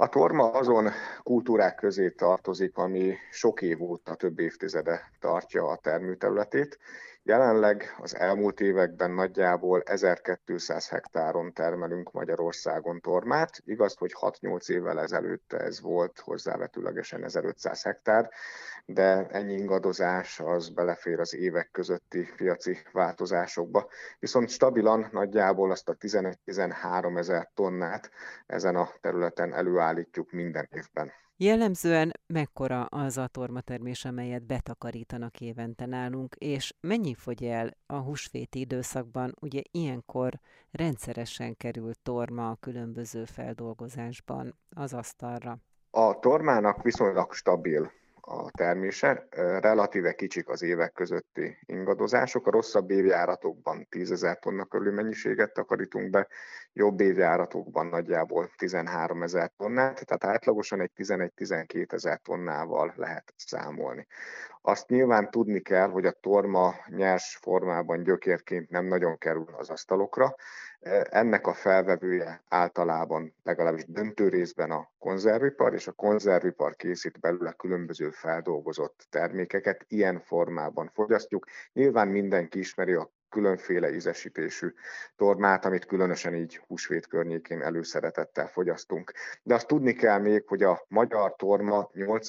A torma azon kultúrák közé tartozik, ami sok év óta, több évtizede tartja a termőterületét. Jelenleg az elmúlt években nagyjából 1200 hektáron termelünk Magyarországon tormát. Igaz, hogy 6-8 évvel ezelőtt ez volt hozzávetőlegesen 1500 hektár, de ennyi ingadozás az belefér az évek közötti piaci változásokba. Viszont stabilan nagyjából azt a 11-13 ezer tonnát ezen a területen előállítjuk minden évben. Jellemzően mekkora az a tormatermés, amelyet betakarítanak évente nálunk, és mennyi fogy el a húsvéti időszakban? Ugye ilyenkor rendszeresen kerül torma a különböző feldolgozásban az asztalra. A tormának viszonylag stabil a termése, relatíve kicsik az évek közötti ingadozások. A rosszabb évjáratokban 10 000 tonna körüli mennyiséget takarítunk be, jobb évjáratokban nagyjából 13 000 tonnát, tehát átlagosan egy 11-12 000 tonnával lehet számolni. Azt nyilván tudni kell, hogy a torma nyers formában gyökérként nem nagyon kerül az asztalokra. Ennek a felvevője általában legalábbis döntő részben a konzervipar, és a konzervipar készít belőle különböző feldolgozott termékeket, ilyen formában fogyasztjuk. Nyilván mindenki ismeri a különféle ízesítésű tormát, amit különösen így húsvét környékén előszeretettel fogyasztunk. De azt tudni kell még, hogy a magyar torma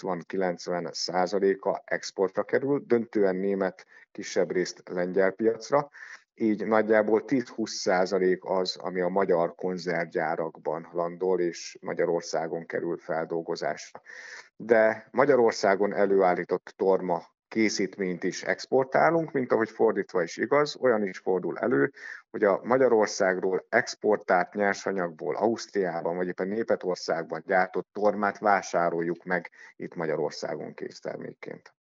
80-90%-a exportra kerül, döntően német, kisebb részt lengyel piacra, így nagyjából 10-20% az, ami a magyar konzervgyárakban landol, és Magyarországon kerül feldolgozásra. De Magyarországon előállított torma készítményt is exportálunk, mint ahogy fordítva is igaz, olyan is fordul elő, hogy a Magyarországról exportált nyersanyagból Ausztriában vagy éppen Németországban gyártott tormát vásároljuk meg itt Magyarországon késztermékként.